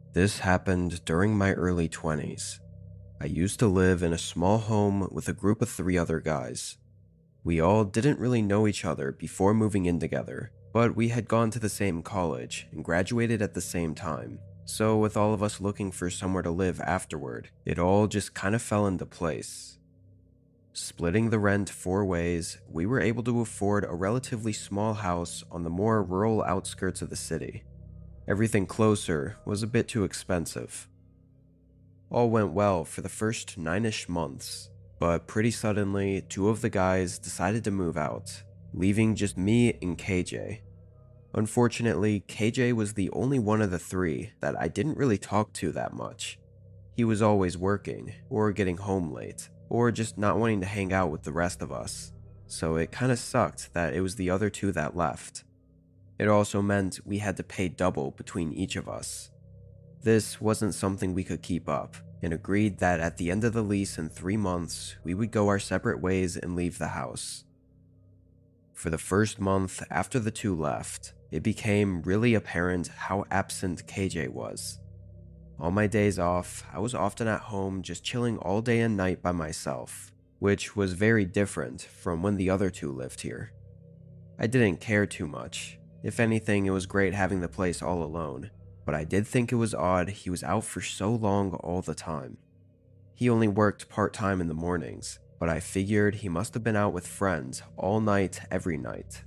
This happened during my early 20s. I used to live in a small home with a group of 3 other guys. We all didn't really know each other before moving in together, but we had gone to the same college and graduated at the same time. So, with all of us looking for somewhere to live afterward, it all just kind of fell into place. Splitting the rent 4 ways, we were able to afford a relatively small house on the more rural outskirts of the city. Everything closer was a bit too expensive. All went well for the first 9-ish months, but pretty suddenly, 2 of the guys decided to move out, leaving just me and KJ. Unfortunately, KJ was the only one of the 3 that I didn't really talk to that much. He was always working, or getting home late, or just not wanting to hang out with the rest of us, so it kinda sucked that it was the other 2 that left. It also meant we had to pay double between each of us. This wasn't something we could keep up, and agreed that at the end of the lease in 3 months, we would go our separate ways and leave the house. For the first month after the 2 left, it became really apparent how absent KJ was. On my days off, I was often at home just chilling all day and night by myself, which was very different from when the other 2 lived here. I didn't care too much. If anything, it was great having the place all alone, but I did think it was odd he was out for so long all the time. He only worked part-time in the mornings, but I figured he must have been out with friends all night every night.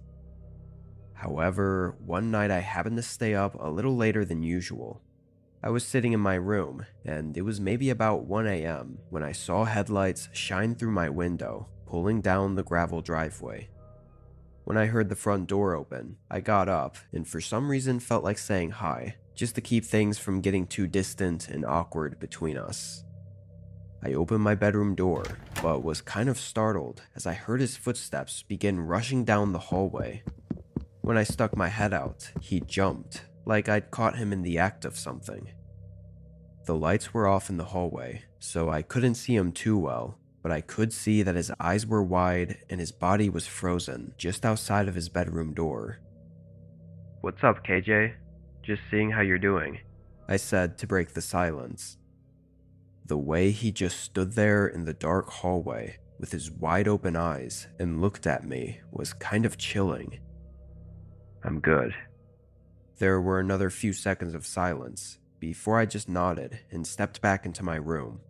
However, one night I happened to stay up a little later than usual. I was sitting in my room, and it was maybe about 1 a.m. when I saw headlights shine through my window, pulling down the gravel driveway. When I heard the front door open, I got up and for some reason felt like saying hi, just to keep things from getting too distant and awkward between us. I opened my bedroom door, but was kind of startled as I heard his footsteps begin rushing down the hallway. When I stuck my head out, he jumped, like I'd caught him in the act of something. The lights were off in the hallway, so I couldn't see him too well, but I could see that his eyes were wide and his body was frozen just outside of his bedroom door. "What's up, KJ? Just seeing how you're doing," I said to break the silence. The way he just stood there in the dark hallway with his wide open eyes and looked at me was kind of chilling. "I'm good." There were another few seconds of silence before I just nodded and stepped back into my room.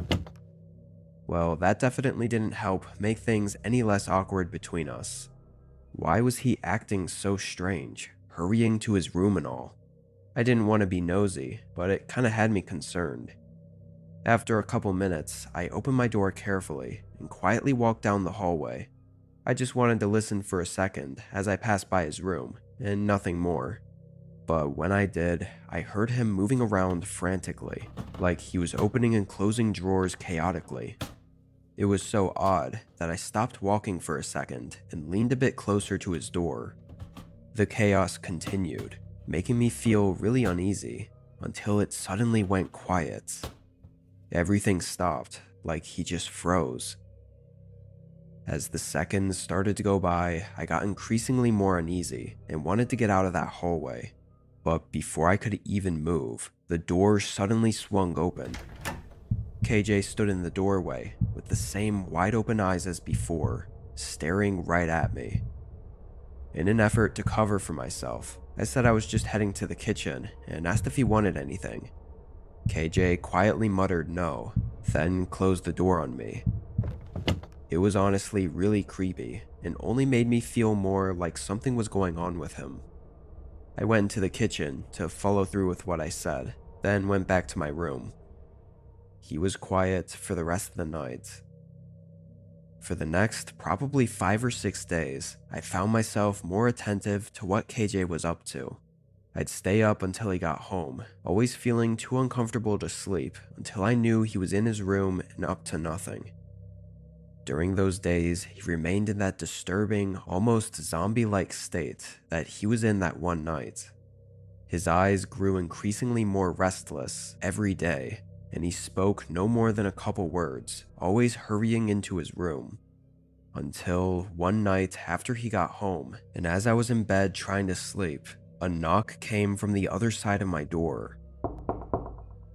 Well, that definitely didn't help make things any less awkward between us. Why was he acting so strange, hurrying to his room and all? I didn't want to be nosy, but it kinda had me concerned. After a couple minutes, I opened my door carefully and quietly walked down the hallway. I just wanted to listen for a second as I passed by his room, and nothing more. But when I did, I heard him moving around frantically, like he was opening and closing drawers chaotically. It was so odd that I stopped walking for a second and leaned a bit closer to his door. The chaos continued, making me feel really uneasy, until it suddenly went quiet. Everything stopped, like he just froze. As the seconds started to go by, I got increasingly more uneasy and wanted to get out of that hallway. But before I could even move, the door suddenly swung open. KJ stood in the doorway with the same wide open eyes as before, staring right at me. In an effort to cover for myself, I said I was just heading to the kitchen and asked if he wanted anything. KJ quietly muttered no, then closed the door on me. It was honestly really creepy and only made me feel more like something was going on with him. I went into the kitchen to follow through with what I said, then went back to my room. He was quiet for the rest of the night. For the next probably 5 or 6 days, I found myself more attentive to what KJ was up to. I'd stay up until he got home, always feeling too uncomfortable to sleep until I knew he was in his room and up to nothing. During those days, he remained in that disturbing, almost zombie-like state that he was in that one night. His eyes grew increasingly more restless every day, and he spoke no more than a couple words, always hurrying into his room. Until one night after he got home, and as I was in bed trying to sleep, a knock came from the other side of my door.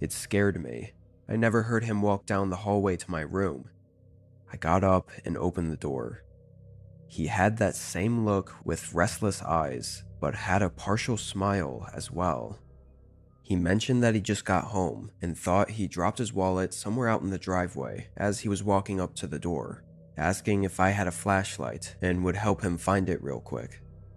It scared me. I never heard him walk down the hallway to my room. I got up and opened the door. He had that same look with restless eyes, but had a partial smile as well. He mentioned that he just got home and thought he dropped his wallet somewhere out in the driveway as he was walking up to the door, asking if I had a flashlight and would help him find it real quick.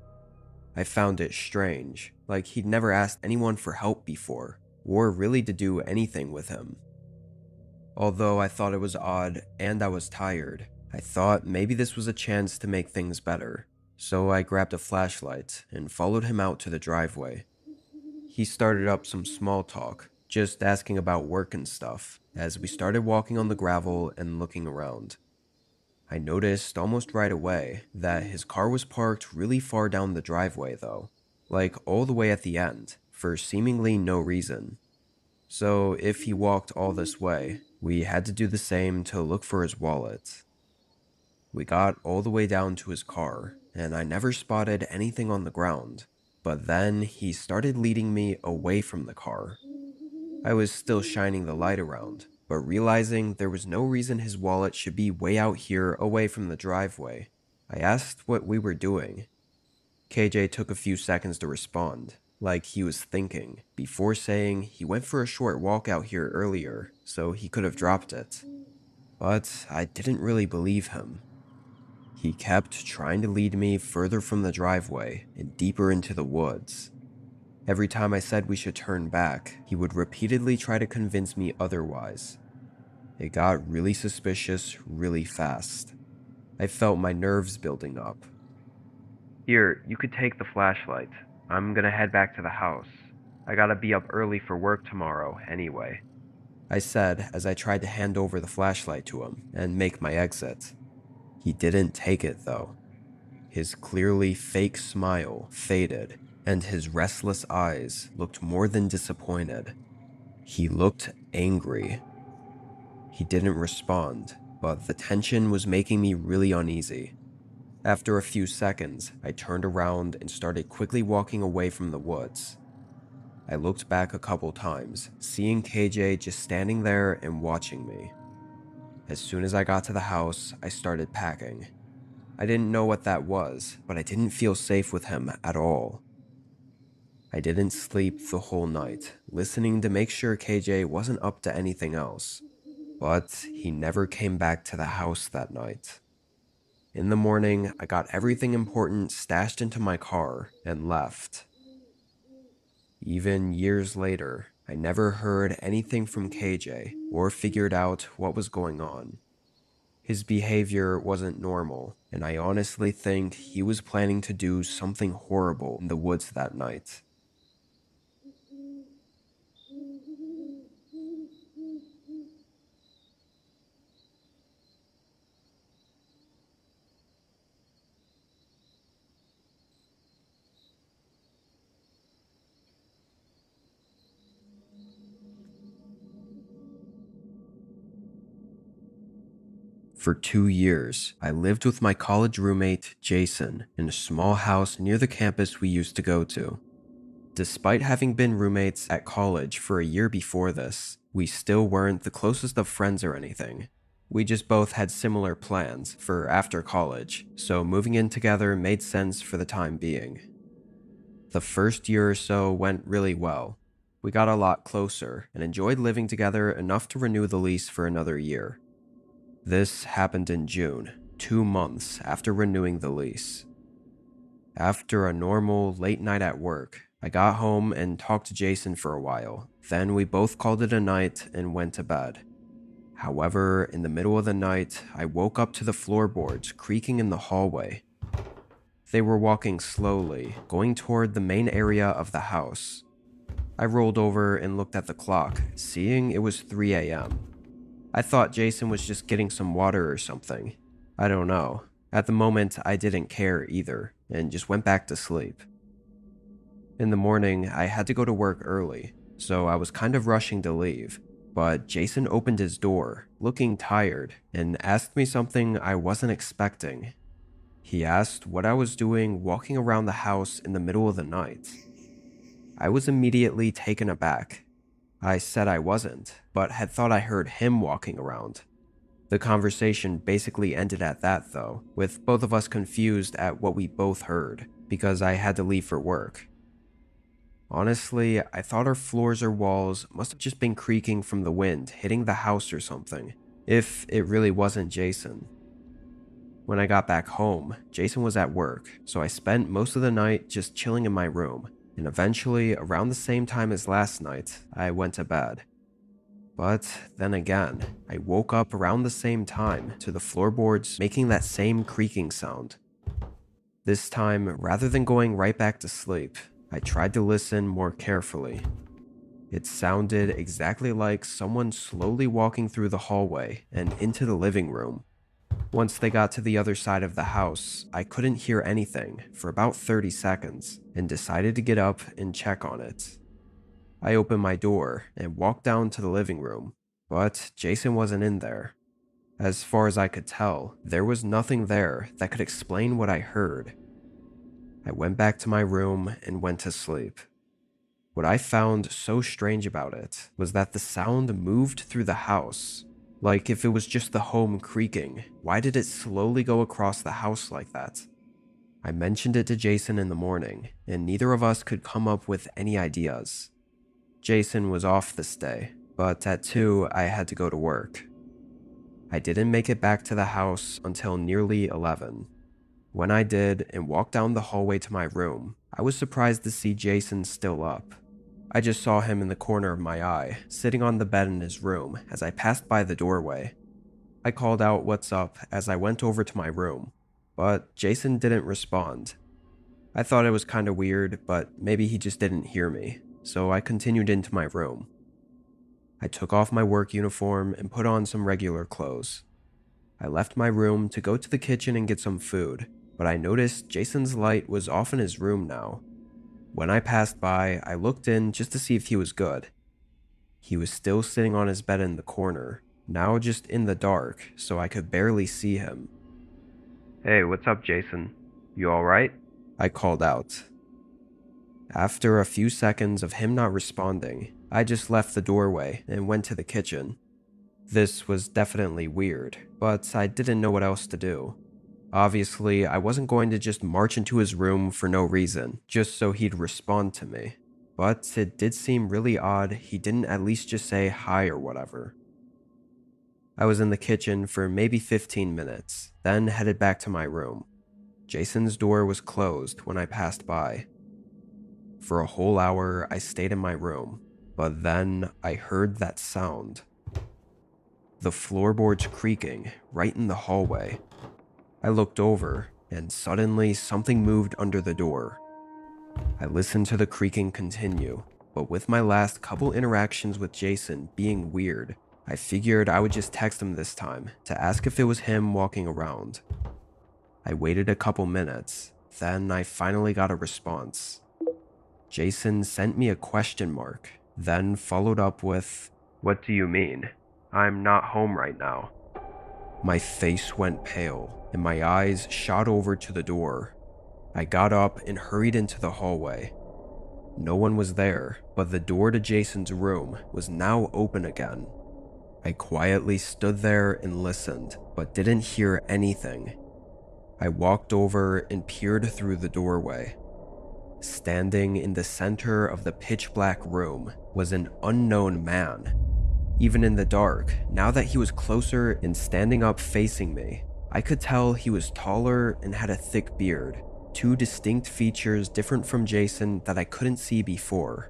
I found it strange, like he'd never asked anyone for help before, or really to do anything with him. Although I thought it was odd and I was tired, I thought maybe this was a chance to make things better, so I grabbed a flashlight and followed him out to the driveway. He started up some small talk, just asking about work and stuff, as we started walking on the gravel and looking around. I noticed almost right away that his car was parked really far down the driveway though, like all the way at the end, for seemingly no reason. So if he walked all this way, we had to do the same to look for his wallet. We got all the way down to his car, and I never spotted anything on the ground, but then he started leading me away from the car. I was still shining the light around, but realizing there was no reason his wallet should be way out here away from the driveway, I asked what we were doing. KJ took a few seconds to respond, like he was thinking, before saying he went for a short walk out here earlier, so he could have dropped it. But I didn't really believe him. He kept trying to lead me further from the driveway and deeper into the woods. Every time I said we should turn back, he would repeatedly try to convince me otherwise. It got really suspicious really fast. I felt my nerves building up. Here, you could take the flashlight. I'm gonna head back to the house. I gotta be up early for work tomorrow anyway, I said as I tried to hand over the flashlight to him and make my exit. He didn't take it though. His clearly fake smile faded, and his restless eyes looked more than disappointed. He looked angry. He didn't respond, but the tension was making me really uneasy. After a few seconds, I turned around and started quickly walking away from the woods. I looked back a couple times, seeing KJ just standing there and watching me. As soon as I got to the house, I started packing. I didn't know what that was, but I didn't feel safe with him at all. I didn't sleep the whole night, listening to make sure KJ wasn't up to anything else. But he never came back to the house that night. In the morning, I got everything important stashed into my car and left. Even years later, I never heard anything from KJ or figured out what was going on. His behavior wasn't normal, and I honestly think he was planning to do something horrible in the woods that night. For 2 years, I lived with my college roommate, Jason, in a small house near the campus we used to go to. Despite having been roommates at college for a year before this, we still weren't the closest of friends or anything. We just both had similar plans for after college, so moving in together made sense for the time being. The first year or so went really well. We got a lot closer and enjoyed living together enough to renew the lease for another year. This happened in June, 2 months after renewing the lease. After a normal late night at work, I got home and talked to Jason for a while. Then we both called it a night and went to bed. However, in the middle of the night, I woke up to the floorboards creaking in the hallway. They were walking slowly, going toward the main area of the house. I rolled over and looked at the clock, seeing it was 3 a.m. I thought Jason was just getting some water or something. I don't know. At the moment, I didn't care either, and just went back to sleep. In the morning, I had to go to work early, so I was kind of rushing to leave, but Jason opened his door, looking tired, and asked me something I wasn't expecting. He asked what I was doing walking around the house in the middle of the night. I was immediately taken aback. I said I wasn't, but had thought I heard him walking around. The conversation basically ended at that though, with both of us confused at what we both heard, because I had to leave for work. Honestly, I thought our floors or walls must have just been creaking from the wind hitting the house or something, if it really wasn't Jason. When I got back home, Jason was at work, so I spent most of the night just chilling in my room, and eventually, around the same time as last night, I went to bed. But then again, I woke up around the same time to the floorboards making that same creaking sound. This time, rather than going right back to sleep, I tried to listen more carefully. It sounded exactly like someone slowly walking through the hallway and into the living room. Once they got to the other side of the house, I couldn't hear anything for about 30 seconds and decided to get up and check on it. I opened my door and walked down to the living room, but Jason wasn't in there. As far as I could tell, there was nothing there that could explain what I heard. I went back to my room and went to sleep. What I found so strange about it was that the sound moved through the house. Like if it was just the home creaking, why did it slowly go across the house like that? I mentioned it to Jason in the morning, and neither of us could come up with any ideas. Jason was off this day, but at 2 I had to go to work. I didn't make it back to the house until nearly 11. When I did and walked down the hallway to my room, I was surprised to see Jason still up. I just saw him in the corner of my eye, sitting on the bed in his room as I passed by the doorway. I called out "What's up" as I went over to my room, but Jason didn't respond. I thought it was kinda weird, but maybe he just didn't hear me, so I continued into my room. I took off my work uniform and put on some regular clothes. I left my room to go to the kitchen and get some food, but I noticed Jason's light was off in his room now. When I passed by, I looked in just to see if he was good. He was still sitting on his bed in the corner, now just in the dark, so I could barely see him. "Hey, what's up, Jason? You alright?" I called out. After a few seconds of him not responding, I just left the doorway and went to the kitchen. This was definitely weird, but I didn't know what else to do. Obviously, I wasn't going to just march into his room for no reason, just so he'd respond to me. But it did seem really odd he didn't at least just say hi or whatever. I was in the kitchen for maybe 15 minutes, then headed back to my room. Jason's door was closed when I passed by. For a whole hour, I stayed in my room, but then I heard that sound. The floorboards creaking right in the hallway. I looked over, and suddenly something moved under the door. I listened to the creaking continue, but with my last couple interactions with Jason being weird, I figured I would just text him this time to ask if it was him walking around. I waited a couple minutes, then I finally got a response. Jason sent me a question mark, then followed up with, "What do you mean? I'm not home right now." My face went pale, and my eyes shot over to the door. I got up and hurried into the hallway. No one was there, but the door to Jason's room was now open again. I quietly stood there and listened, but didn't hear anything. I walked over and peered through the doorway. Standing in the center of the pitch-black room was an unknown man. Even in the dark, now that he was closer and standing up facing me, I could tell he was taller and had a thick beard, two distinct features different from Jason that I couldn't see before.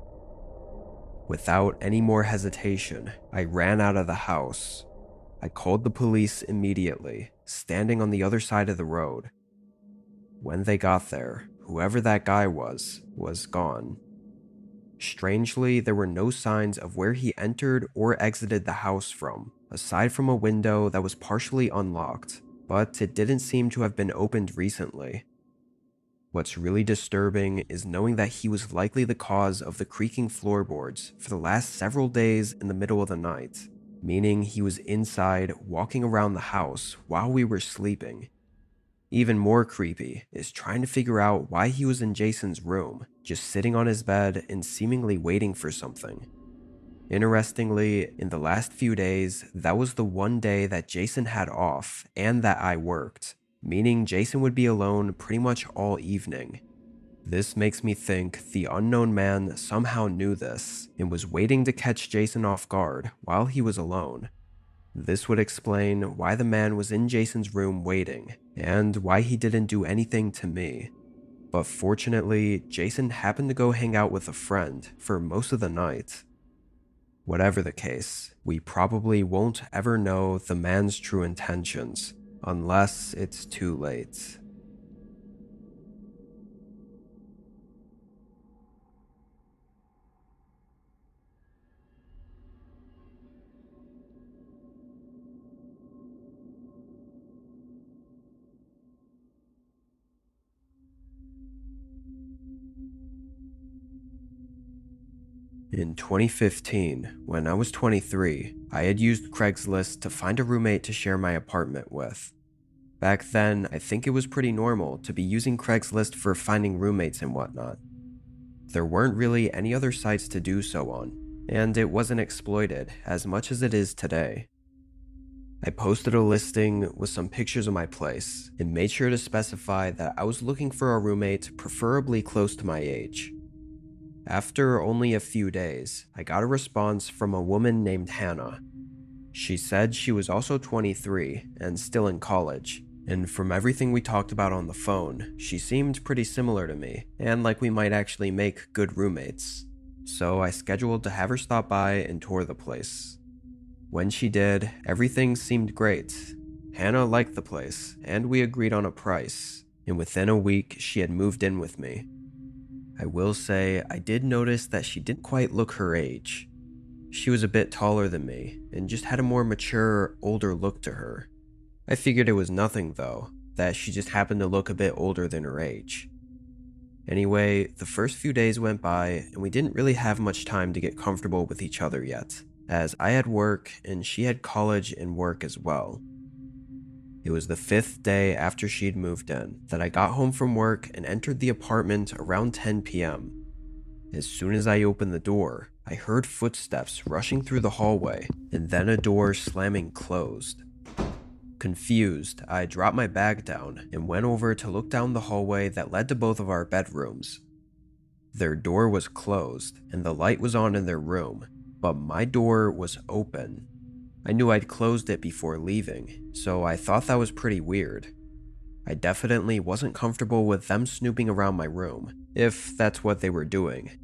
Without any more hesitation, I ran out of the house. I called the police immediately, standing on the other side of the road. When they got there, whoever that guy was gone. Strangely, there were no signs of where he entered or exited the house from, aside from a window that was partially unlocked, but it didn't seem to have been opened recently. What's really disturbing is knowing that he was likely the cause of the creaking floorboards for the last several days in the middle of the night, meaning he was inside walking around the house while we were sleeping. Even more creepy is trying to figure out why he was in Jason's room, just sitting on his bed and seemingly waiting for something. Interestingly, in the last few days, that was the one day that Jason had off and that I worked, meaning Jason would be alone pretty much all evening. This makes me think the unknown man somehow knew this and was waiting to catch Jason off guard while he was alone. This would explain why the man was in Jason's room waiting and why he didn't do anything to me. But fortunately, Jason happened to go hang out with a friend for most of the night. Whatever the case, we probably won't ever know the man's true intentions unless it's too late. In 2015, when I was 23, I had used Craigslist to find a roommate to share my apartment with. Back then, I think it was pretty normal to be using Craigslist for finding roommates and whatnot. There weren't really any other sites to do so on, and it wasn't exploited as much as it is today. I posted a listing with some pictures of my place and made sure to specify that I was looking for a roommate preferably close to my age. After only a few days, I got a response from a woman named Hannah. She said she was also 23 and still in college, and from everything we talked about on the phone, she seemed pretty similar to me and like we might actually make good roommates. So I scheduled to have her stop by and tour the place. When she did, everything seemed great. Hannah liked the place, and we agreed on a price, and within a week she had moved in with me. I will say, I did notice that she didn't quite look her age. She was a bit taller than me, and just had a more mature, older look to her. I figured it was nothing though, that she just happened to look a bit older than her age. Anyway, the first few days went by, and we didn't really have much time to get comfortable with each other yet, as I had work and she had college and work as well. It was the 5th day after she'd moved in that I got home from work and entered the apartment around 10 p.m. As soon as I opened the door, I heard footsteps rushing through the hallway and then a door slamming closed. Confused, I dropped my bag down and went over to look down the hallway that led to both of our bedrooms. Their door was closed and the light was on in their room, but my door was open. I knew I'd closed it before leaving, so I thought that was pretty weird. I definitely wasn't comfortable with them snooping around my room, if that's what they were doing.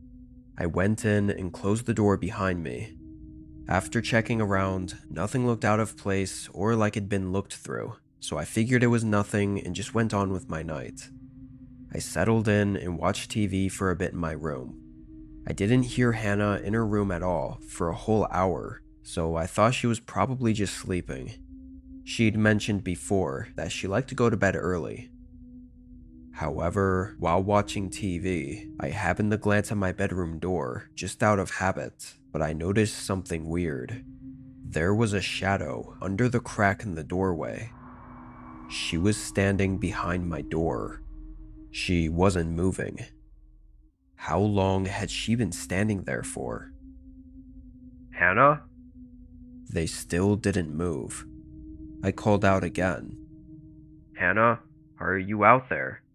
I went in and closed the door behind me. After checking around, nothing looked out of place or like it'd been looked through, so I figured it was nothing and just went on with my night. I settled in and watched TV for a bit in my room. I didn't hear Hannah in her room at all for a whole hour, so I thought she was probably just sleeping. She'd mentioned before that she liked to go to bed early. However, while watching TV, I happened to glance at my bedroom door just out of habit, but I noticed something weird. There was a shadow under the crack in the doorway. She was standing behind my door. She wasn't moving. How long had she been standing there for? "Hannah?" They still didn't move. I called out again. "Hannah, are you out there?"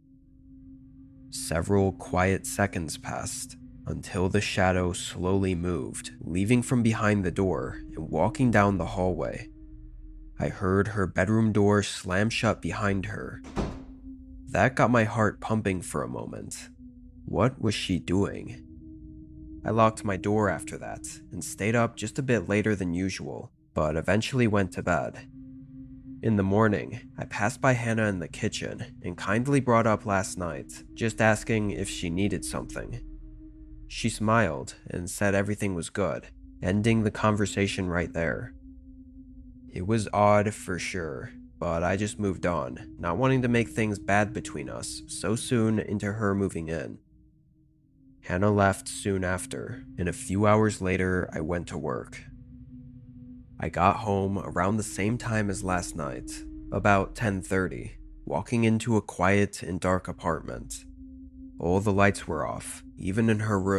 Several quiet seconds passed until the shadow slowly moved, leaving from behind the door and walking down the hallway. I heard her bedroom door slam shut behind her. That got my heart pumping for a moment. What was she doing? I locked my door after that and stayed up just a bit later than usual, but eventually went to bed. In the morning, I passed by Hannah in the kitchen and kindly brought up last night, just asking if she needed something. She smiled and said everything was good, ending the conversation right there. It was odd for sure, but I just moved on, not wanting to make things bad between us so soon into her moving in. Hannah left soon after, and a few hours later I went to work. I got home around the same time as last night, about 10:30, walking into a quiet and dark apartment. All the lights were off, even in her room,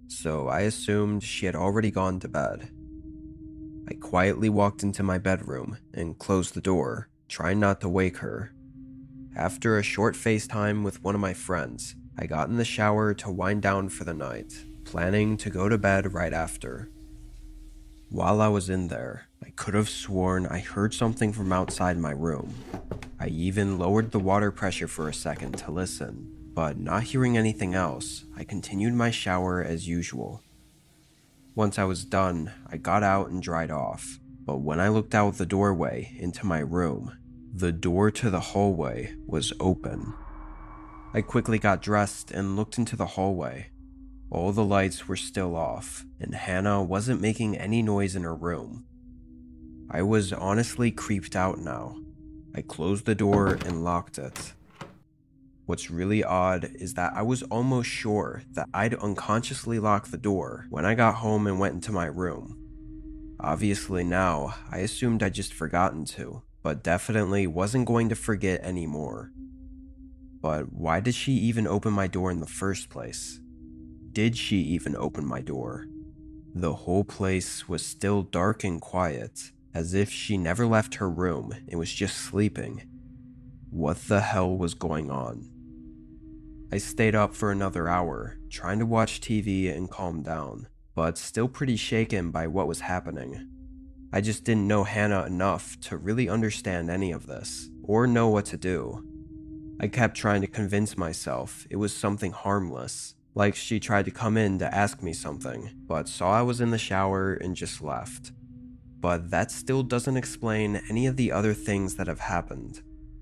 so I assumed she had already gone to bed. I quietly walked into my bedroom and closed the door, trying not to wake her. After a short FaceTime with one of my friends, I got in the shower to wind down for the night, planning to go to bed right after. While I was in there, I could have sworn I heard something from outside my room. I even lowered the water pressure for a second to listen, but not hearing anything else, I continued my shower as usual. Once I was done, I got out and dried off, but when I looked out the doorway into my room, the door to the hallway was open. I quickly got dressed and looked into the hallway. All the lights were still off, and Hannah wasn't making any noise in her room. I was honestly creeped out now. I closed the door and locked it. What's really odd is that I was almost sure that I'd unconsciously locked the door when I got home and went into my room. Obviously now, I assumed I'd just forgotten to, but definitely wasn't going to forget anymore. But why did she even open my door in the first place? Did she even open my door? The whole place was still dark and quiet, as if she never left her room and was just sleeping. What the hell was going on? I stayed up for another hour, trying to watch TV and calm down, but still pretty shaken by what was happening. I just didn't know Hannah enough to really understand any of this, or know what to do. I kept trying to convince myself it was something harmless, like she tried to come in to ask me something, but saw I was in the shower and just left. But that still doesn't explain any of the other things that have happened.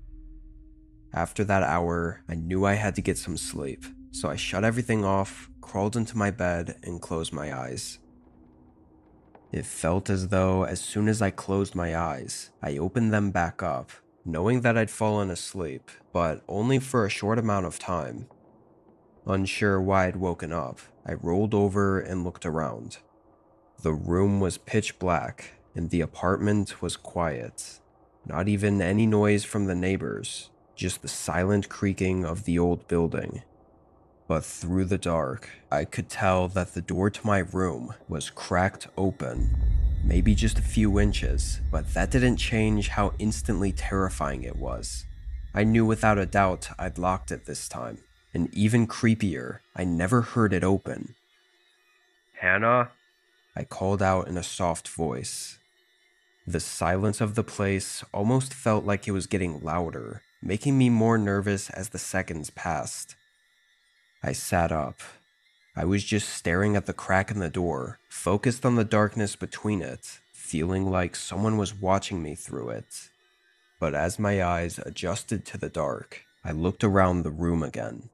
After that hour, I knew I had to get some sleep, so I shut everything off, crawled into my bed, and closed my eyes. It felt as though as soon as I closed my eyes, I opened them back up, knowing that I'd fallen asleep, but only for a short amount of time. Unsure why I'd woken up, I rolled over and looked around. The room was pitch black, and the apartment was quiet. Not even any noise from the neighbors, just the silent creaking of the old building. But through the dark, I could tell that the door to my room was cracked open, maybe just a few inches, but that didn't change how instantly terrifying it was. I knew without a doubt I'd locked it this time, and even creepier, I never heard it open. "Hannah?" I called out in a soft voice. The silence of the place almost felt like it was getting louder, making me more nervous as the seconds passed. I sat up. I was just staring at the crack in the door, focused on the darkness between it, feeling like someone was watching me through it. But as my eyes adjusted to the dark, I looked around the room again.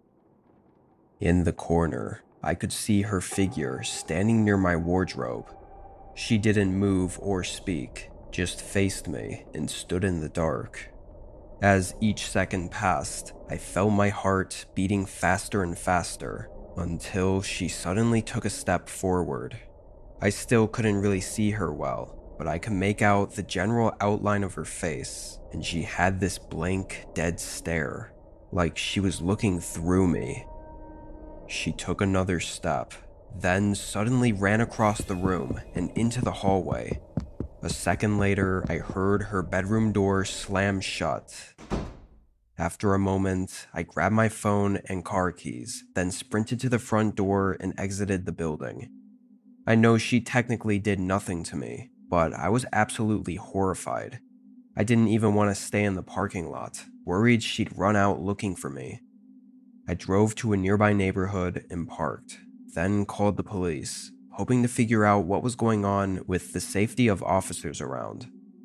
In the corner, I could see her figure standing near my wardrobe. She didn't move or speak, just faced me and stood in the dark. As each second passed, I felt my heart beating faster and faster until she suddenly took a step forward. I still couldn't really see her well, but I could make out the general outline of her face, and she had this blank, dead stare, like she was looking through me. She took another step, then suddenly ran across the room and into the hallway. A second later, I heard her bedroom door slam shut. After a moment, I grabbed my phone and car keys, then sprinted to the front door and exited the building. I know she technically did nothing to me, but I was absolutely horrified. I didn't even want to stay in the parking lot, worried she'd run out looking for me. I drove to a nearby neighborhood and parked, then called the police, hoping to figure out what was going on with the safety of officers around.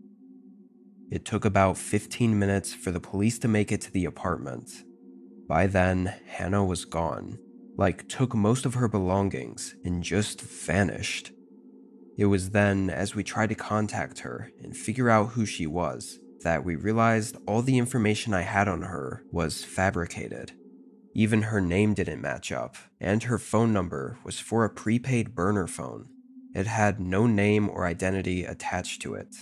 It took about 15 minutes for the police to make it to the apartment. By then, Hannah was gone, took most of her belongings and just vanished. It was then, as we tried to contact her and figure out who she was, that we realized all the information I had on her was fabricated. Even her name didn't match up, and her phone number was for a prepaid burner phone. It had no name or identity attached to it.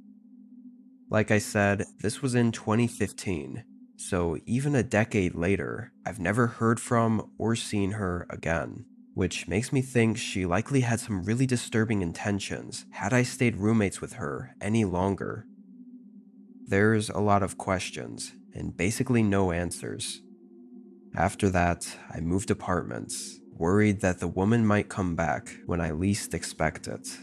Like I said, this was in 2015, so even a decade later, I've never heard from or seen her again. which makes me think she likely had some really disturbing intentions had I stayed roommates with her any longer. There's a lot of questions and basically no answers. After that, I moved apartments, worried that the woman might come back when I least expect it.